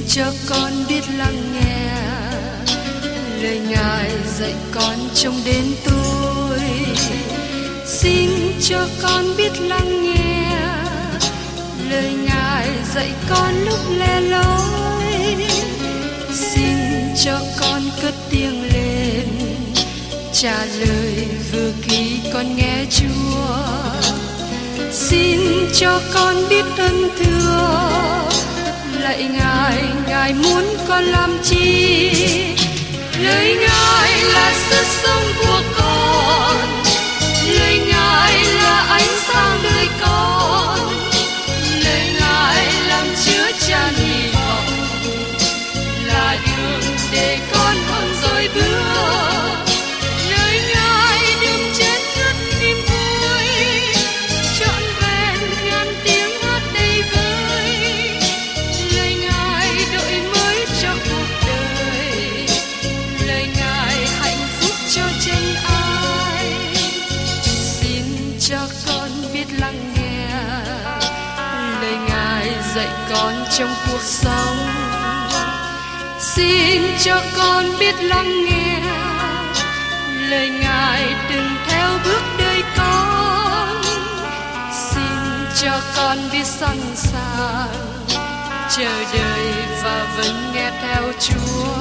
cho con biết lắng nghe lời Ngài dạy con trong đến tôi. Xin cho con biết lắng nghe lời Ngài dạy con lúc lẻ loi. Xin cho con cất tiếng lên trả lời vừa khi con nghe Chúa. Xin cho con biết ơn thưa lạy Ngài, Ngài muốn con làm chi? Lời Ngài là sức sống của con, lời Ngài là ánh sáng đời con, lời Ngài làm chứa chan hy vọng, là đường để con không dối bước. Lời Ngài đừng chết ngất niềm vui, trọn vẹn ngàn tiếng hát đầy vơi. Lời Ngài đổi mới cho cuộc đời, lời Ngài hạnh phúc cho chân ai. Xin cho con biết lắng nghe lời Ngài dạy con trong cuộc sống. Xin cho con biết lắng nghe lời Ngài đừng theo bước đời con. Xin cho con biết sẵn sàng chờ đợi và vẫn nghe theo Chúa.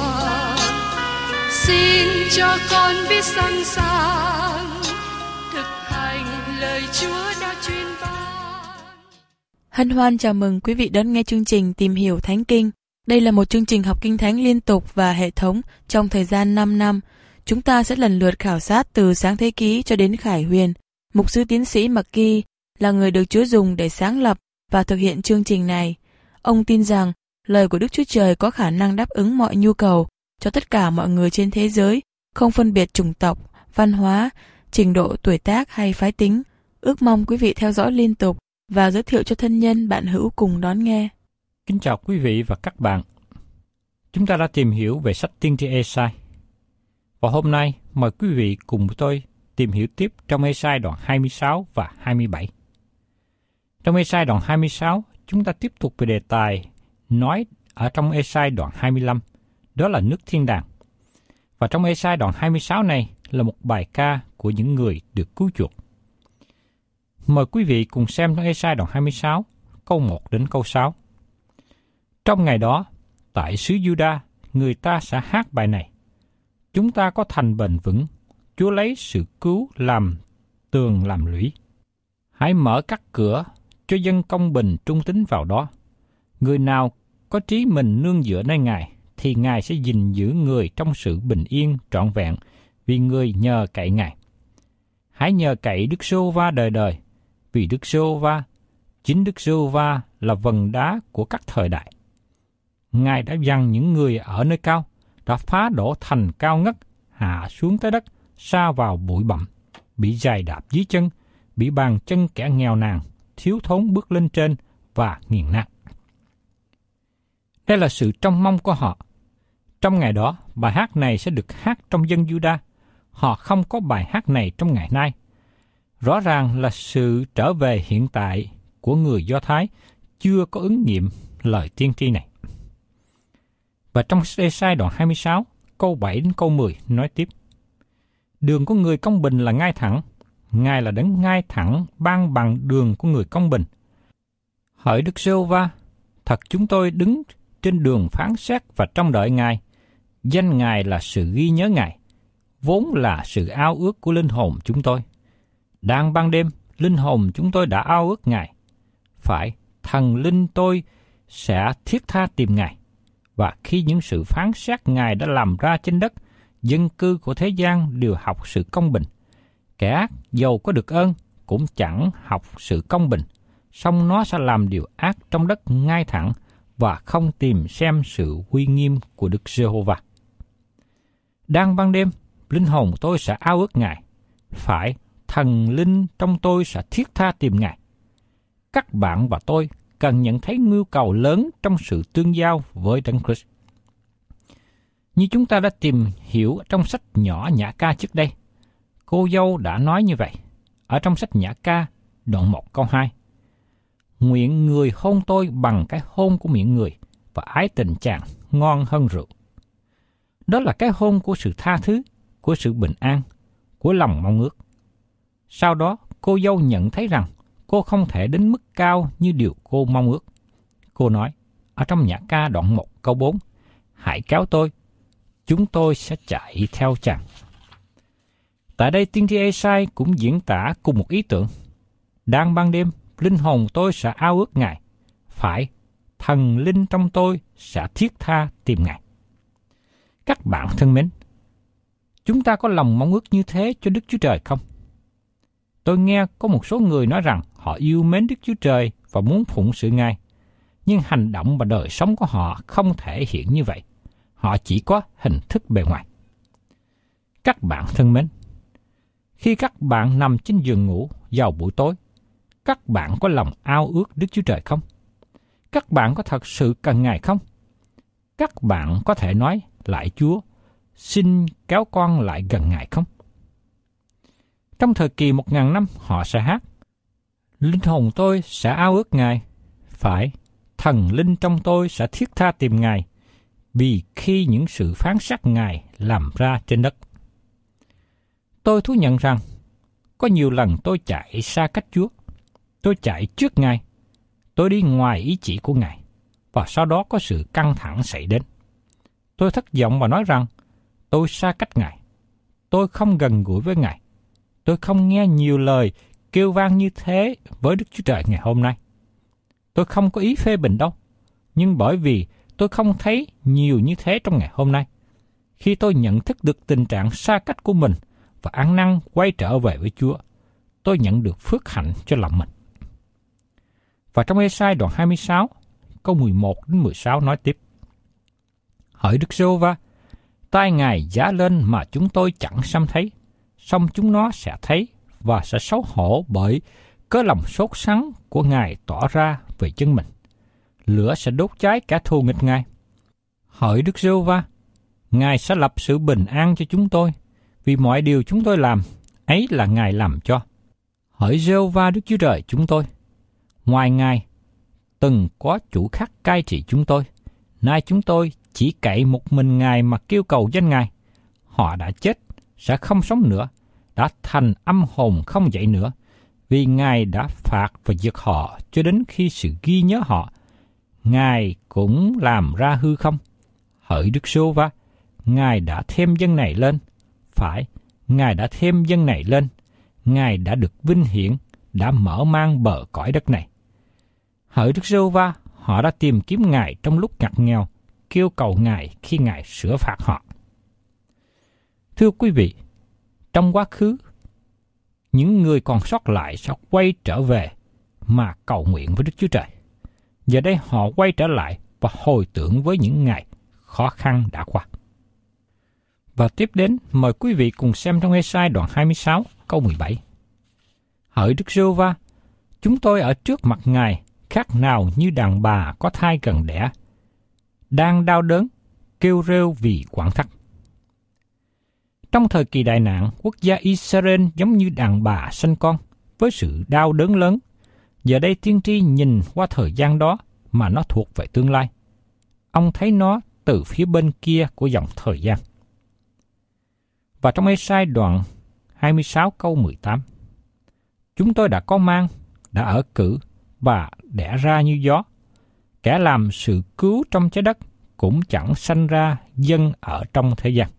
Xin cho con biết sẵn sàng thực hành lời Chúa đã truyền ban. Hân hoan chào mừng quý vị đón nghe chương trình Tìm hiểu Thánh Kinh. Đây là một chương trình học Kinh Thánh liên tục và hệ thống trong thời gian 5 năm. Chúng ta sẽ lần lượt khảo sát từ Sáng Thế Ký cho đến Khải Huyền. Mục sư tiến sĩ McGee là người được Chúa dùng để sáng lập và thực hiện chương trình này. Ông tin rằng lời của Đức Chúa Trời có khả năng đáp ứng mọi nhu cầu cho tất cả mọi người trên thế giới, không phân biệt chủng tộc, văn hóa, trình độ tuổi tác hay phái tính. Ước mong quý vị theo dõi liên tục và giới thiệu cho thân nhân bạn hữu cùng đón nghe. Kính chào quý vị và các bạn. Chúng ta đã tìm hiểu về sách Tiên tri Ê-sai. Và hôm nay mời quý vị cùng tôi tìm hiểu tiếp trong Ê-sai đoạn 26 và 27. Trong Ê-sai đoạn 26, chúng ta tiếp tục về đề tài nói ở trong Ê-sai đoạn 25, đó là nước thiên đàng. Và trong Ê-sai đoạn 26 này là một bài ca của những người được cứu chuộc. Mời quý vị cùng xem trong Ê-sai đoạn 26, câu 1 đến câu 6. Trong ngày đó, tại xứ Juda, người ta sẽ hát bài này. Chúng ta có thành bền vững, Chúa lấy sự cứu làm tường làm lũy. Hãy mở các cửa cho dân công bình trung tín vào đó. Người nào có trí mình nương dựa nơi Ngài, thì Ngài sẽ gìn giữ người trong sự bình yên trọn vẹn, vì người nhờ cậy Ngài. Hãy nhờ cậy Đức Giê-hô-va đời đời, vì Đức Giê-hô-va, chính Đức Giê-hô-va là vần đá của các thời đại. Ngài đã dằn những người ở nơi cao, đã phá đổ thành cao ngất, hạ xuống tới đất, sa vào bụi bặm, bị giày đạp dưới chân, bị bàn chân kẻ nghèo nàn, thiếu thốn bước lên trên và nghiền nát. Đây là sự trông mong của họ. Trong ngày đó, bài hát này sẽ được hát trong dân Juda. Họ không có bài hát này trong ngày nay. Rõ ràng là sự trở về hiện tại của người Do Thái chưa có ứng nghiệm lời tiên tri này. Và trong Ê-sai đoạn 26, câu 7 đến câu 10 nói tiếp. Đường của người công bình là ngay thẳng, Ngài là đấng ngay thẳng ban bằng đường của người công bình. Hỡi Đức Giê-hô-va, thật chúng tôi đứng trên đường phán xét và trông đợi Ngài. Danh Ngài là sự ghi nhớ Ngài, vốn là sự ao ước của linh hồn chúng tôi. Đang ban đêm, linh hồn chúng tôi đã ao ước Ngài. Phải, thần linh tôi sẽ thiết tha tìm Ngài. Và khi những sự phán xét Ngài đã làm ra trên đất, dân cư của thế gian đều học sự công bình. Kẻ ác dầu có được ơn cũng chẳng học sự công bình, song nó sẽ làm điều ác trong đất ngay thẳng và không tìm xem sự uy nghiêm của Đức Giê-hô-va. Đang ban đêm, linh hồn tôi sẽ ao ước Ngài. Phải, thần linh trong tôi sẽ thiết tha tìm Ngài. Các bạn và tôi cần nhận thấy mưu cầu lớn trong sự tương giao với Đấng Christ. Như chúng ta đã tìm hiểu trong sách nhỏ Nhã Ca trước đây, cô dâu đã nói như vậy, ở trong sách Nhã Ca, đoạn 1 câu 2. Nguyện người hôn tôi bằng cái hôn của miệng người, và ái tình chàng ngon hơn rượu. Đó là cái hôn của sự tha thứ, của sự bình an, của lòng mong ước. Sau đó, cô dâu nhận thấy rằng cô không thể đến mức cao như điều cô mong ước. Cô nói, ở trong Nhạc ca đoạn 1 câu 4, hãy kéo tôi, chúng tôi sẽ chạy theo chàng. Tại đây tiên tri Ê-sai cũng diễn tả cùng một ý tưởng. Đang ban đêm, linh hồn tôi sẽ ao ước Ngài. Phải, thần linh trong tôi sẽ thiết tha tìm Ngài. Các bạn thân mến, chúng ta có lòng mong ước như thế cho Đức Chúa Trời không? Tôi nghe có một số người nói rằng họ yêu mến Đức Chúa Trời và muốn phụng sự Ngài, nhưng hành động và đời sống của họ không thể hiện như vậy. Họ chỉ có hình thức bề ngoài. Các bạn thân mến, khi các bạn nằm trên giường ngủ vào buổi tối, các bạn có lòng ao ước Đức Chúa Trời không? Các bạn có thật sự cần Ngài không? Các bạn có thể nói lại Chúa, xin kéo con lại gần Ngài không? Trong thời kỳ 1000 năm họ sẽ hát, linh hồn tôi sẽ ao ước Ngài. Phải, thần linh trong tôi sẽ thiết tha tìm Ngài, vì khi những sự phán xét Ngài làm ra trên đất. Tôi thú nhận rằng, có nhiều lần tôi chạy xa cách Chúa. Tôi chạy trước Ngài. Tôi đi ngoài ý chỉ của Ngài. Và sau đó có sự căng thẳng xảy đến. Tôi thất vọng và nói rằng, tôi xa cách Ngài. Tôi không gần gũi với Ngài. Tôi không nghe nhiều lời kêu vang như thế với Đức Chúa Trời ngày hôm nay. Tôi không có ý phê bình đâu. Nhưng bởi vì tôi không thấy nhiều như thế trong ngày hôm nay, khi tôi nhận thức được tình trạng xa cách của mình và ăn năn quay trở về với Chúa, tôi nhận được phước hạnh cho lòng mình. Và trong Ê-sai đoạn 26, câu 11 đến 16 nói tiếp, hỡi Đức Giê-hô-va, tai Ngài giã lên mà chúng tôi chẳng xăm thấy, song chúng nó sẽ thấy và sẽ xấu hổ bởi cớ lòng sốt sắng của Ngài tỏ ra về chân mình. Lửa sẽ đốt cháy kẻ thù nghịch Ngài. Hỡi Đức Giê-hô-va, Ngài sẽ lập sự bình an cho chúng tôi, vì mọi điều chúng tôi làm, ấy là Ngài làm cho. Hỡi Giê-hô-va Đức Chúa Trời chúng tôi, ngoài Ngài, từng có chủ khác cai trị chúng tôi. Nay chúng tôi chỉ cậy một mình Ngài mà kêu cầu danh Ngài. Họ đã chết, sẽ không sống nữa, đã thành âm hồn không dậy nữa, vì Ngài đã phạt và diệt họ cho đến khi sự ghi nhớ họ. Ngài cũng làm ra hư không. Hỡi Đức Giê-hô-va, Ngài đã thêm dân này lên. Phải, Ngài đã thêm dân này lên. Ngài đã được vinh hiển, đã mở mang bờ cõi đất này. Hỡi Đức Giê-hô-va, họ đã tìm kiếm Ngài trong lúc ngặt nghèo, kêu cầu Ngài khi Ngài sửa phạt họ. Thưa quý vị, trong quá khứ, những người còn sót lại sẽ quay trở về mà cầu nguyện với Đức Chúa Trời. Giờ đây họ quay trở lại và hồi tưởng với những ngày khó khăn đã qua. Và tiếp đến, mời quý vị cùng xem trong Ê-sai đoạn 26, câu 17. Hỡi Đức Giê-hô-va, chúng tôi ở trước mặt Ngài khác nào như đàn bà có thai gần đẻ, đang đau đớn, kêu rêu vì quặn thắt. Trong thời kỳ đại nạn, quốc gia Israel giống như đàn bà sanh con, với sự đau đớn lớn. Giờ đây tiên tri nhìn qua thời gian đó mà nó thuộc về tương lai. Ông thấy nó từ phía bên kia của dòng thời gian. Và trong Ê-sai đoạn 26 câu 18, chúng tôi đã có mang, đã ở cữ và đẻ ra như gió. Kẻ làm sự cứu trong trái đất cũng chẳng sanh ra dân ở trong thế gian.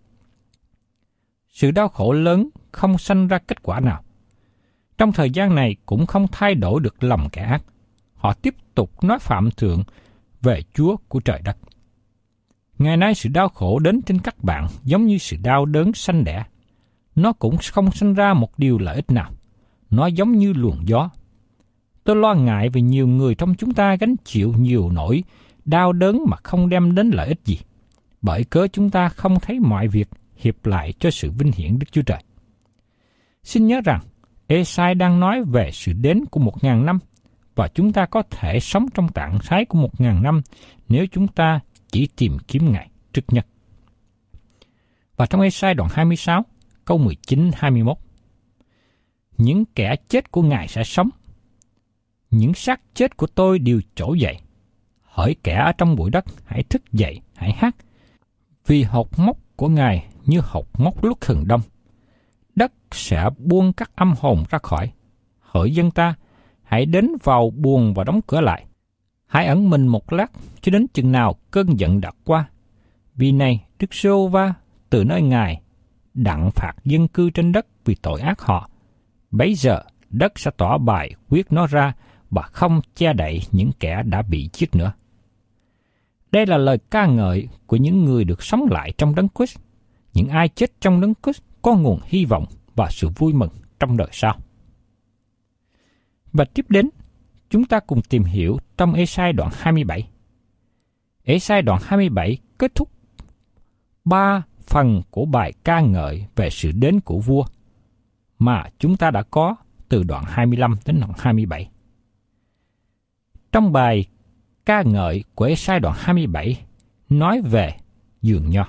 Sự đau khổ lớn không sanh ra kết quả nào. Trong thời gian này cũng không thay đổi được lòng kẻ ác. Họ tiếp tục nói phạm thượng về Chúa của trời đất. Ngày nay sự đau khổ đến trên các bạn giống như sự đau đớn sanh đẻ. Nó cũng không sanh ra một điều lợi ích nào. Nó giống như luồng gió. Tôi lo ngại về nhiều người trong chúng ta gánh chịu nhiều nỗi đau đớn mà không đem đến lợi ích gì. Bởi cớ chúng ta không thấy mọi việc hiệp lại cho sự vinh hiển Đức Chúa Trời. Xin nhớ rằng, Ê-sai đang nói về sự đến của 1000 năm, và chúng ta có thể sống trong trạng thái của 1000 năm nếu chúng ta chỉ tìm kiếm Ngài trước nhất. Và trong Ê-sai đoạn 26, câu 19-21, những kẻ chết của Ngài sẽ sống, những xác chết của tôi đều trỗi dậy. hỡi kẻ ở trong bụi đất, hãy thức dậy, hãy hát, vì hột mốc của Ngài như hột mốc lúc hừng đông. Đất sẽ buông các âm hồn ra khỏi. Hỡi dân ta, hãy đến vào buồng và đóng cửa lại. Hãy ẩn mình một lát cho đến chừng nào cơn giận đã qua. Vì này, Đức Giê-hô-va từ nơi Ngài đặng phạt dân cư trên đất vì tội ác họ. Bấy giờ đất sẽ tỏ bài quyết nó ra và không che đậy những kẻ đã bị giết nữa. Đây là lời ca ngợi của những người được sống lại trong Đấng Christ. Những ai chết trong Đấng Christ có nguồn hy vọng và sự vui mừng trong đời sau. Và tiếp đến, chúng ta cùng tìm hiểu trong Ê-sai đoạn 27. Ê-sai đoạn 27 kết thúc 3 phần của bài ca ngợi về sự đến của vua mà chúng ta đã có từ đoạn 25 đến đoạn 27. Trong bài ca ngợi của Ê-sai đoạn 27 nói về vườn nho.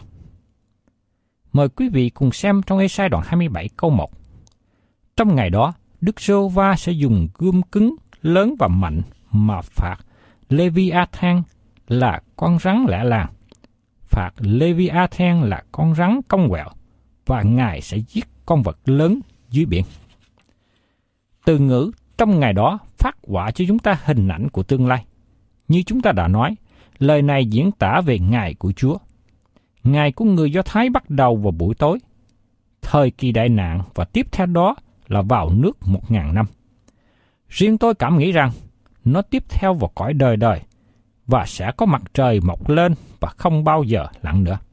Mời quý vị cùng xem trong Ê-sai đoạn 27 câu 1. Trong ngày đó, Đức Giê-hô-va sẽ dùng gươm cứng, lớn và mạnh mà phạt Lê-vi-a-than là con rắn lẻ làng, phạt Lê-vi-a-than là con rắn cong quẹo, và Ngài sẽ giết con vật lớn dưới biển. Từ ngữ trong ngày đó phát họa cho chúng ta hình ảnh của tương lai. Như chúng ta đã nói, lời này diễn tả về ngày của Chúa. Ngày của người Do Thái bắt đầu vào buổi tối, thời kỳ đại nạn và tiếp theo đó là vào nước 1.000 năm. Riêng tôi cảm nghĩ rằng nó tiếp theo vào cõi đời đời và sẽ có mặt trời mọc lên và không bao giờ lặn nữa.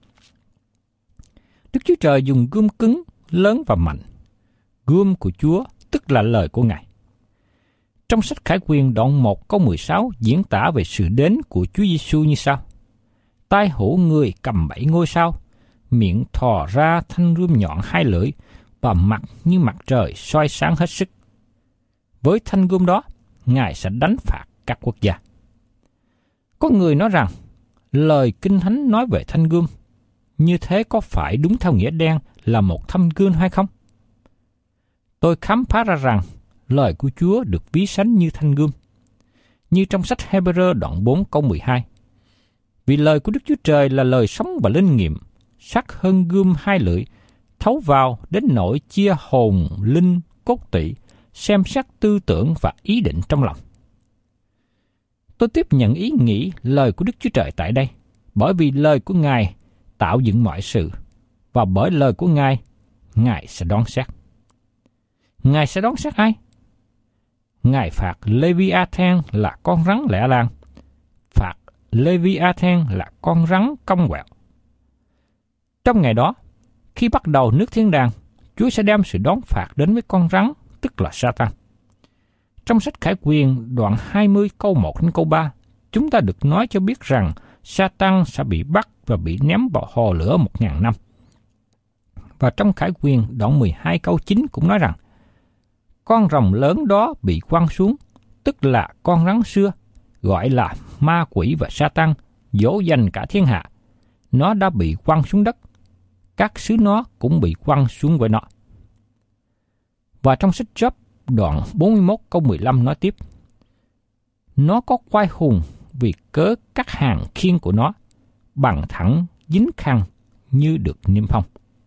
Đức Chúa Trời dùng gươm cứng, lớn và mạnh. Gươm của Chúa tức là lời của Ngài. Trong sách Khải Huyền đoạn 1 câu 16 diễn tả về sự đến của Chúa Giêsu như sau: Tai hữu người cầm 7 ngôi sao, miệng thò ra thanh gươm nhọn 2 lưỡi và mặt như mặt trời soi sáng hết sức. Với thanh gươm đó, Ngài sẽ đánh phạt các quốc gia. Có người nói rằng lời Kinh Thánh nói về thanh gươm như thế có phải đúng theo nghĩa đen là một thanh gươm hay không? Tôi khám phá ra rằng lời của Chúa được ví sánh như thanh gươm. Như trong sách Hê-bơ-rơ đoạn 4 câu 12. Vì lời của Đức Chúa Trời là lời sống và linh nghiệm, sắc hơn gươm 2 lưỡi, thấu vào đến nỗi chia hồn, linh, cốt tủy, xem xét tư tưởng và ý định trong lòng. Tôi tiếp nhận ý nghĩ lời của Đức Chúa Trời tại đây, bởi vì lời của Ngài tạo dựng mọi sự, và bởi lời của Ngài, Ngài sẽ đoán xét. Ngài sẽ đoán xét ai? Ngài phạt Lê-vi-a-than là con rắn lẻ làng, phạt Lê-vi-a-than là con rắn cong quẹo. Trong ngày đó, khi bắt đầu nước thiên đàng, Chúa sẽ đem sự đón phạt đến với con rắn, tức là Sa-tan. Trong sách Khải Huyền đoạn 20 câu 1 đến câu 3, chúng ta được nói cho biết rằng Sa-tan sẽ bị bắt và bị ném vào hồ lửa 1.000 năm. Và trong Khải Huyền đoạn 12 câu 9 cũng nói rằng con rồng lớn đó bị quăng xuống, tức là con rắn xưa, gọi là ma quỷ và Sa-tan, dỗ dành cả thiên hạ. Nó đã bị quăng xuống đất, các xứ nó cũng bị quăng xuống với nó. Và trong sách Job đoạn 41 câu 15 nói tiếp: Nó có quai hùng vì cớ các hàng khiên của nó, bằng thẳng dính khăn như được niêm phong.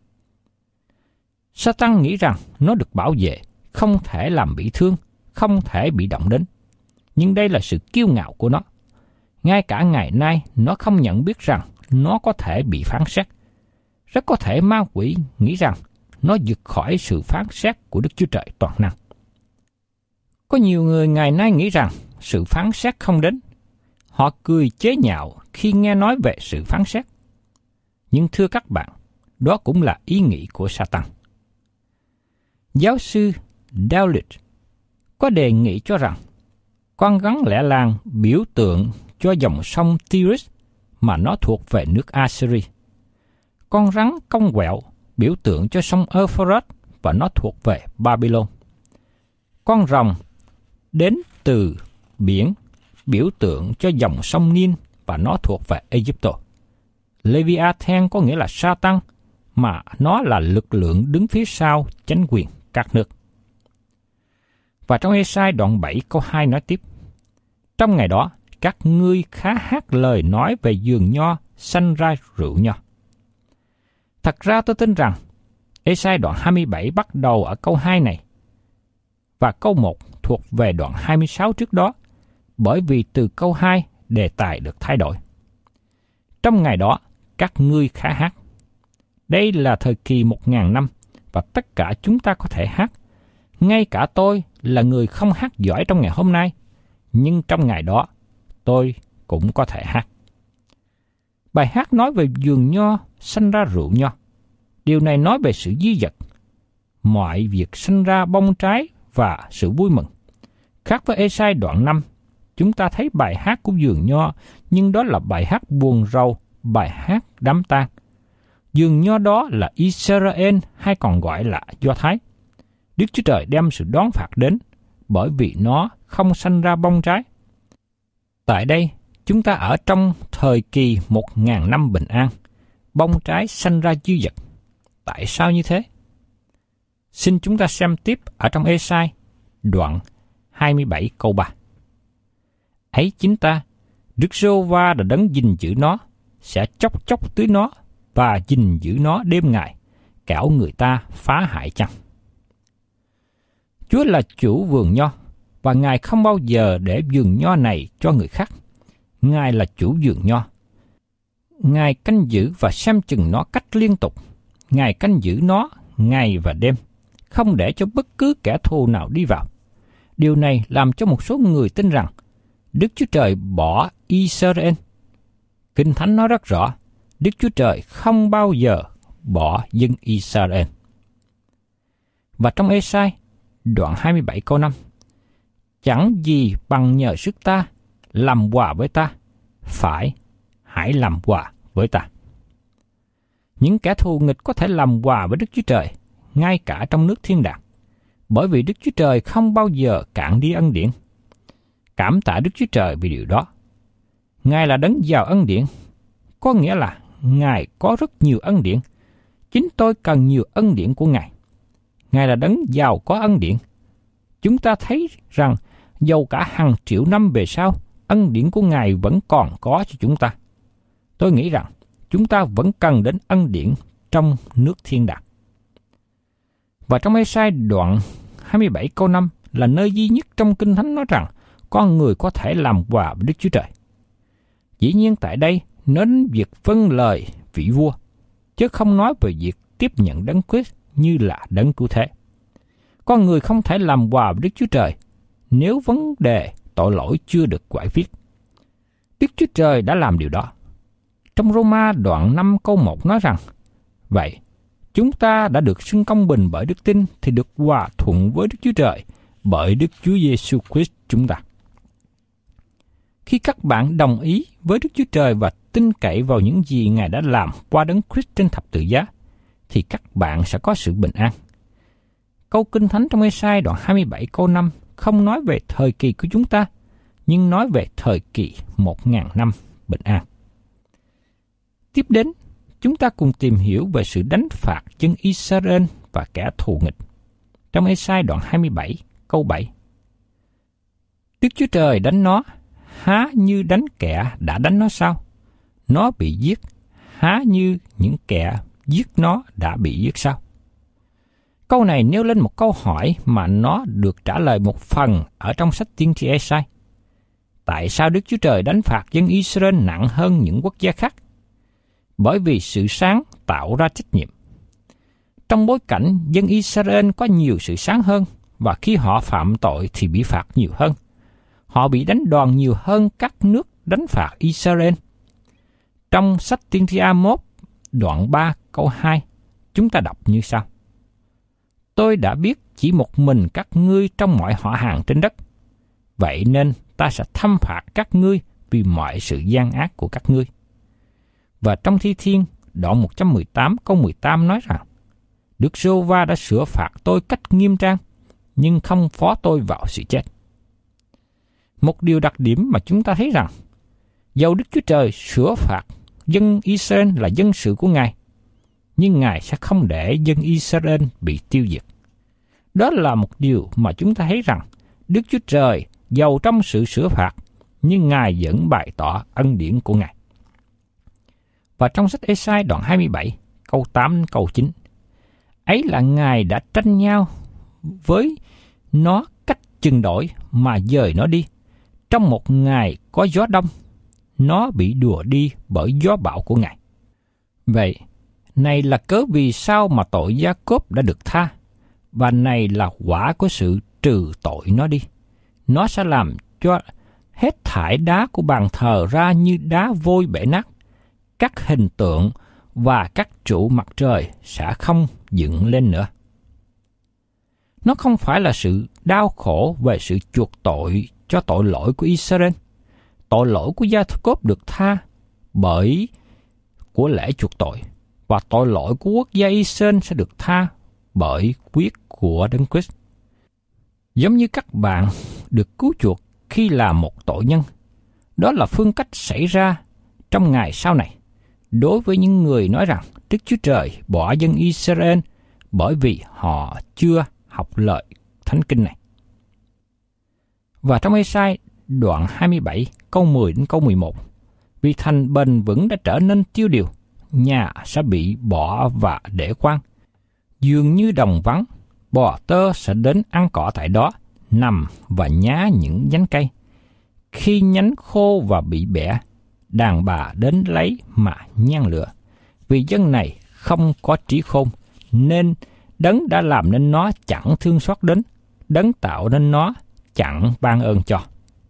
Sa-tan nghĩ rằng nó được bảo vệ, không thể làm bị thương, không thể bị động đến. Nhưng đây là sự kiêu ngạo của nó. Ngay cả ngày nay, nó không nhận biết rằng nó có thể bị phán xét. Rất có thể ma quỷ nghĩ rằng nó vượt khỏi sự phán xét của Đức Chúa Trời toàn năng. Có nhiều người ngày nay nghĩ rằng sự phán xét không đến. Họ cười chế nhạo khi nghe nói về sự phán xét. Nhưng thưa các bạn, đó cũng là ý nghĩ của Sa-tan. Giáo sư Dowlett có đề nghị cho rằng con rắn lẻ làng biểu tượng cho dòng sông Tigris mà nó thuộc về nước Assyria. Con rắn cong quẹo biểu tượng cho sông Euphrates và nó thuộc về Babylon. Con rồng đến từ biển biểu tượng cho dòng sông Nin và nó thuộc về Egypto. Lê-vi-a-than có nghĩa là Sa-tan, mà nó là lực lượng đứng phía sau chánh quyền các nước. Và trong Ê-sai đoạn 7 câu 2 nói tiếp: Trong ngày đó, các ngươi khá hát lời nói về vườn nho sanh ra rượu nho. Thật ra tôi tin rằng Ê-sai đoạn 27 bắt đầu ở câu 2 này, và câu 1 thuộc về đoạn 26 trước đó, bởi vì từ câu 2 đề tài được thay đổi. Trong ngày đó, các ngươi khá hát. Đây là thời kỳ 1.000 năm, và tất cả chúng ta có thể hát. Ngay cả tôi là người không hát giỏi trong ngày hôm nay, nhưng trong ngày đó, tôi cũng có thể hát. Bài hát nói về vườn nho sanh ra rượu nho. Điều này nói về sự dí dật, mọi việc sanh ra bông trái và sự vui mừng. Khác với Ê-sai đoạn 5, chúng ta thấy bài hát của vườn nho, nhưng đó là bài hát buồn rầu, bài hát đám tang. Vườn nho đó là Israel hay còn gọi là Do Thái. Đức Chúa Trời đem sự đón phạt đến bởi vì nó không sanh ra bông trái. Tại đây, chúng ta ở trong thời kỳ 1.000 năm bình an, bông trái sanh ra dư dật. Tại sao như thế? Xin chúng ta xem tiếp ở trong Ê-sai đoạn 27 câu 3. Ấy chính ta, Đức Giê-hô-va đã đấng gìn giữ nó, sẽ chốc chốc tưới nó và gìn giữ nó đêm ngày, kẻo người ta phá hại chăng. Chúa là chủ vườn nho, và Ngài không bao giờ để vườn nho này cho người khác. Ngài là chủ vườn nho. Ngài canh giữ và xem chừng nó cách liên tục. Ngài canh giữ nó ngày và đêm, không để cho bất cứ kẻ thù nào đi vào. Điều này làm cho một số người tin rằng Đức Chúa Trời bỏ Israel. Kinh Thánh nói rất rõ, Đức Chúa Trời không bao giờ bỏ dân Israel. Và trong Ê-sai, đoạn 27 câu 5, chẳng gì bằng nhờ sức ta, làm hòa với ta, hãy làm hòa với ta. Những kẻ thù nghịch có thể làm hòa với Đức Chúa Trời, ngay cả trong nước thiên đàng, bởi vì Đức Chúa Trời không bao giờ cạn đi ân điển. Cảm tạ Đức Chúa Trời vì điều đó. Ngài là đấng giàu ân điển, có nghĩa là Ngài có rất nhiều ân điển. Chính tôi cần nhiều ân điển của Ngài. Ngài là đấng giàu có ân điển. Chúng ta thấy rằng dầu cả hàng triệu năm về sau, ân điển của Ngài vẫn còn có cho chúng ta. Tôi nghĩ rằng chúng ta vẫn cần đến ân điển trong nước thiên đàng. Và trong Ê-sai đoạn 27 câu 5 là nơi duy nhất trong Kinh Thánh nói rằng con người có thể làm hòa với Đức Chúa Trời. Dĩ nhiên tại đây nói đến việc vâng lời vị vua, chứ không nói về việc tiếp nhận Đấng Christ như là Đấng Cứu Thế. Con người không thể làm hòa với Đức Chúa Trời nếu vấn đề tội lỗi chưa được giải quyết. Đức Chúa Trời đã làm điều đó. Trong Roma đoạn 5 câu 1 nói rằng, vậy, chúng ta đã được xưng công bình bởi đức tin thì được hòa thuận với Đức Chúa Trời bởi Đức Chúa Giêsu Christ chúng ta. Khi các bạn đồng ý với Đức Chúa Trời và tin cậy vào những gì Ngài đã làm qua Đấng Christ trên thập tự giá, thì các bạn sẽ có sự bình an. Câu Kinh Thánh trong Ê-sai đoạn 27 câu 5 không nói về thời kỳ của chúng ta, nhưng nói về thời kỳ 1.000 năm bình an. Tiếp đến, chúng ta cùng tìm hiểu về sự đánh phạt dân Israel và kẻ thù nghịch. Trong Ê-sai đoạn 27 câu 7. Đức Chúa Trời đánh nó, há như đánh kẻ đã đánh nó sao? Nó bị giết, há như những kẻ giết nó đã bị giết sao? Câu này nêu lên một câu hỏi mà nó được trả lời một phần ở trong sách tiên tri Ê-sai. Tại sao Đức Chúa Trời đánh phạt dân Israel nặng hơn những quốc gia khác? Bởi vì sự sáng tạo ra trách nhiệm. Trong bối cảnh dân Israel có nhiều sự sáng hơn, và khi họ phạm tội thì bị phạt nhiều hơn. Họ bị đánh đòn nhiều hơn các nước đánh phạt Israel. Trong sách tiên tri A-mốt, đoạn 3 câu 2, chúng ta đọc như sau. Tôi đã biết chỉ một mình các ngươi trong mọi họ hàng trên đất. Vậy nên ta sẽ thăm phạt các ngươi vì mọi sự gian ác của các ngươi. Và trong Thi Thiên, đoạn 118 câu 18 nói rằng, Đức Giê-hô-va đã sửa phạt tôi cách nghiêm trang, nhưng không phó tôi vào sự chết. Một điều đặc điểm mà chúng ta thấy rằng, dầu Đức Chúa Trời sửa phạt dân Israel là dân sự của Ngài, nhưng Ngài sẽ không để dân Israel bị tiêu diệt. Đó là một điều mà chúng ta thấy rằng, Đức Chúa Trời dầu trong sự sửa phạt, nhưng Ngài vẫn bày tỏ ân điển của Ngài. Và trong sách Ê-sai đoạn 27, câu 8 đến câu 9, ấy là Ngài đã tranh nhau với nó cách chừng đổi mà dời nó đi. Trong một ngày có gió đông, nó bị đùa đi bởi gió bão của Ngài. Vậy, này là cớ vì sao mà tội Gia-cốp đã được tha, và này là quả của sự trừ tội nó đi. Nó sẽ làm cho hết thải đá của bàn thờ ra như đá vôi bể nát. Các hình tượng và các trụ mặt trời sẽ không dựng lên nữa. Nó không phải là sự đau khổ về sự chuộc tội cho tội lỗi của Israel. Tội lỗi của Gia-cốp được tha bởi của lễ chuộc tội, và tội lỗi của quốc gia Israel sẽ được tha bởi huyết của Đấng Christ. Giống như các bạn được cứu chuộc khi là một tội nhân, đó là phương cách xảy ra trong ngày sau này, đối với những người nói rằng Đức Chúa Trời bỏ dân Israel bởi vì họ chưa học lời Thánh Kinh này. Và trong Ê-sai đoạn 27 câu 10 đến câu 11, vì thành bền vững đã trở nên tiêu điều, nhà sẽ bị bỏ và để quang. Dường như đồng vắng, bò tơ sẽ đến ăn cỏ tại đó, nằm và nhá những nhánh cây. Khi nhánh khô và bị bẻ, đàn bà đến lấy mà nhang lửa. Vì dân này không có trí khôn, nên Đấng đã làm nên nó chẳng thương xót đến, Đấng tạo nên nó chẳng ban ơn cho.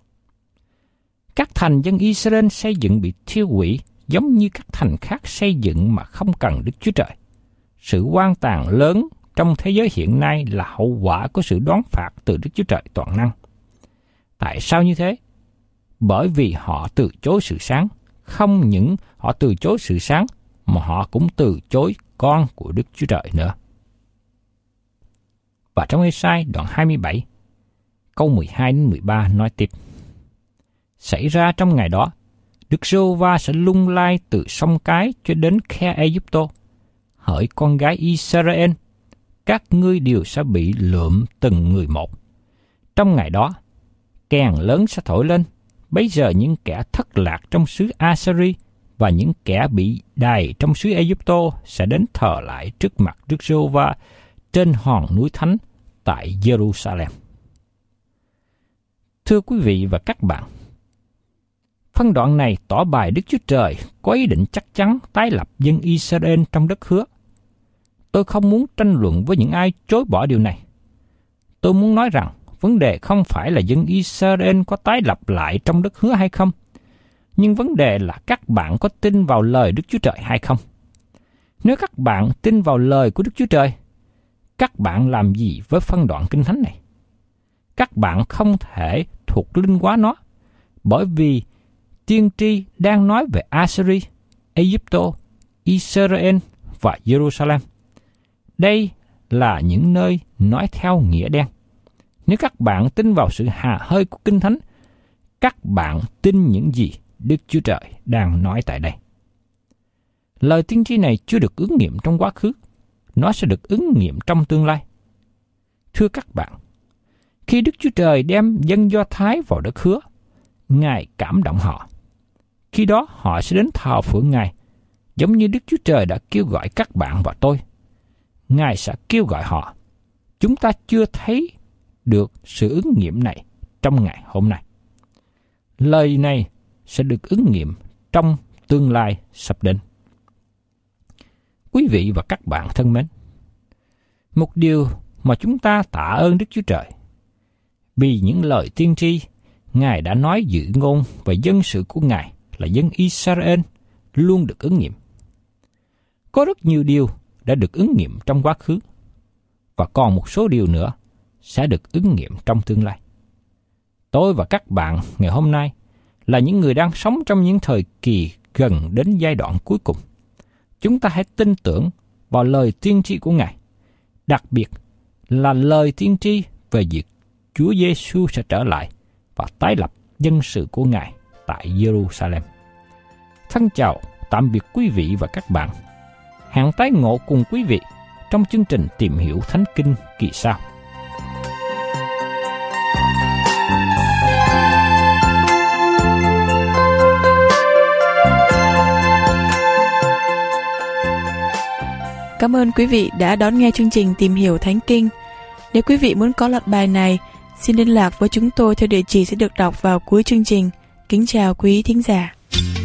Các thành dân Israel xây dựng bị thiêu hủy giống như các thành khác xây dựng mà không cần Đức Chúa Trời. Sự hoang tàn lớn trong thế giới hiện nay là hậu quả của sự đoán phạt từ Đức Chúa Trời toàn năng. Tại sao như thế? Bởi vì họ từ chối sự sáng. Không những họ từ chối sự sáng, mà họ cũng từ chối con của Đức Chúa Trời nữa. Và trong Ê-sai đoạn 27, câu 12 đến 13 nói tiếp: Xảy ra trong ngày đó, Đức Giê-hô-va sẽ lung lai từ sông Cái cho đến khe Ê-gipt-tô. Hỡi con gái Israel, các ngươi đều sẽ bị lượm từng người một. Trong ngày đó, kèn lớn sẽ thổi lên. Bấy giờ những kẻ thất lạc trong xứ Assyri và những kẻ bị đày trong xứ Ê-gipt-tô sẽ đến thờ lại trước mặt Đức Giê-hô-va trên hòn núi thánh tại Jerusalem. Thưa quý vị và các bạn, phân đoạn này tỏ bài Đức Chúa Trời có ý định chắc chắn tái lập dân Israel trong đất hứa. Tôi không muốn tranh luận với những ai chối bỏ điều này. Tôi muốn nói rằng vấn đề không phải là dân Israel có tái lập lại trong đất hứa hay không, nhưng vấn đề là các bạn có tin vào lời Đức Chúa Trời hay không. Nếu các bạn tin vào lời của Đức Chúa Trời, các bạn làm gì với phân đoạn Kinh Thánh này? Các bạn không thể thuộc linh hóa nó, bởi vì tiên tri đang nói về Assyri, Ê-gipt-tô, Israel và Jerusalem. Đây là những nơi nói theo nghĩa đen. Nếu các bạn tin vào sự hà hơi của Kinh Thánh, các bạn tin những gì Đức Chúa Trời đang nói tại đây. Lời tiên tri này chưa được ứng nghiệm trong quá khứ, nó sẽ được ứng nghiệm trong tương lai. Thưa các bạn, khi Đức Chúa Trời đem dân Do Thái vào đất hứa, Ngài cảm động họ. Khi đó họ sẽ đến thờ phượng Ngài, giống như Đức Chúa Trời đã kêu gọi các bạn và tôi. Ngài sẽ kêu gọi họ. Chúng ta chưa thấy được sự ứng nghiệm này trong ngày hôm nay. Lời này sẽ được ứng nghiệm trong tương lai sắp đến. Quý vị và các bạn thân mến, một điều mà chúng ta tạ ơn Đức Chúa Trời, vì những lời tiên tri Ngài đã nói dự ngôn về dân sự của Ngài là dân Israel luôn được ứng nghiệm. Có rất nhiều điều đã được ứng nghiệm trong quá khứ, và còn một số điều nữa sẽ được ứng nghiệm trong tương lai. Tôi và các bạn ngày hôm nay là những người đang sống trong những thời kỳ gần đến giai đoạn cuối cùng. Chúng ta hãy tin tưởng vào lời tiên tri của Ngài, đặc biệt là lời tiên tri về việc Chúa Giêsu sẽ trở lại và tái lập dân sự của Ngài tại Jerusalem. Thân chào, tạm biệt quý vị và các bạn. Hẹn tái ngộ cùng quý vị trong chương trình Tìm Hiểu Thánh Kinh kỳ sau. Cảm ơn quý vị đã đón nghe chương trình Tìm Hiểu Thánh Kinh. Nếu quý vị muốn có loạt bài này, xin liên lạc với chúng tôi theo địa chỉ sẽ được đọc vào cuối chương trình. Kính chào quý thính giả.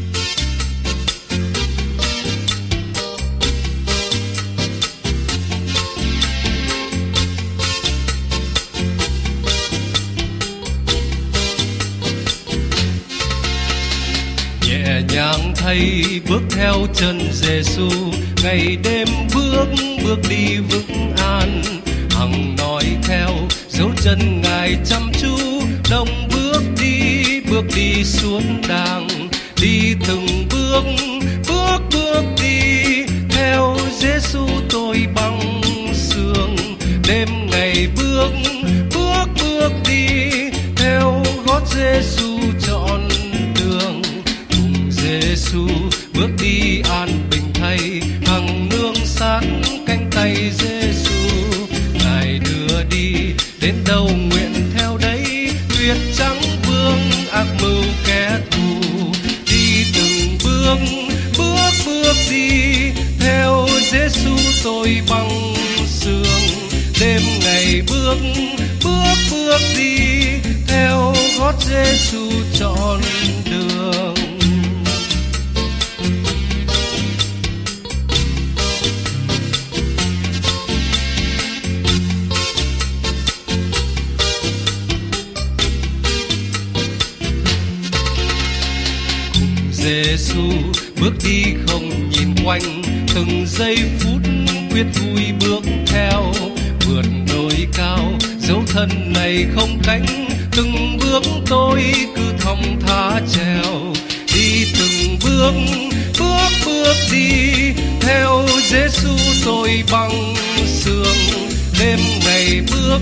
Nhẹ nhàng thay bước theo chân Giêsu, ngày đêm bước đi vững an. Hằng nói theo dấu chân Ngài chăm chú, đồng bước đi xuống đàng. Đi từng bước đi theo Giêsu tôi băng sương. Đêm ngày bước đi theo gót Giêsu trọn đường. Cùng Giêsu bước đi an bình thay, hằng nương sát cánh tay Giêsu. Ngài đưa đi đến đâu nguyện theo đấy, tuyệt trắng vương ác mưu kẻ thù. Đi từng bước đi theo Giêsu tôi băng sương. Đêm ngày bước đi theo gót Giêsu trọn đường. Giêsu bước đi không nhìn quanh, từng giây phút quyết vui bước theo. Vượt đồi cao dấu thân này không cánh, từng bước tôi cứ thong thả trèo. Đi từng bước đi theo Giêsu tôi băng sương. Đêm ngày bước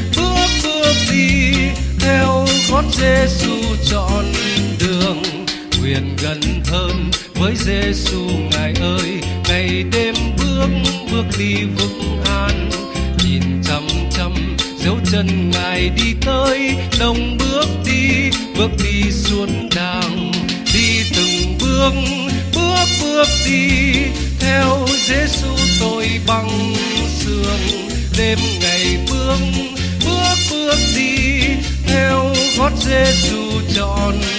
đi theo gót Giêsu trọn đường. Nguyện gần hơn với Giêsu Ngài ơi, ngày đêm bước đi vững an. Nhìn chăm dấu chân Ngài đi tới, đồng bước đi xuống đàng. Đi từng bước đi theo Giêsu tôi băng sương. Đêm ngày bước đi theo gót Giêsu trọn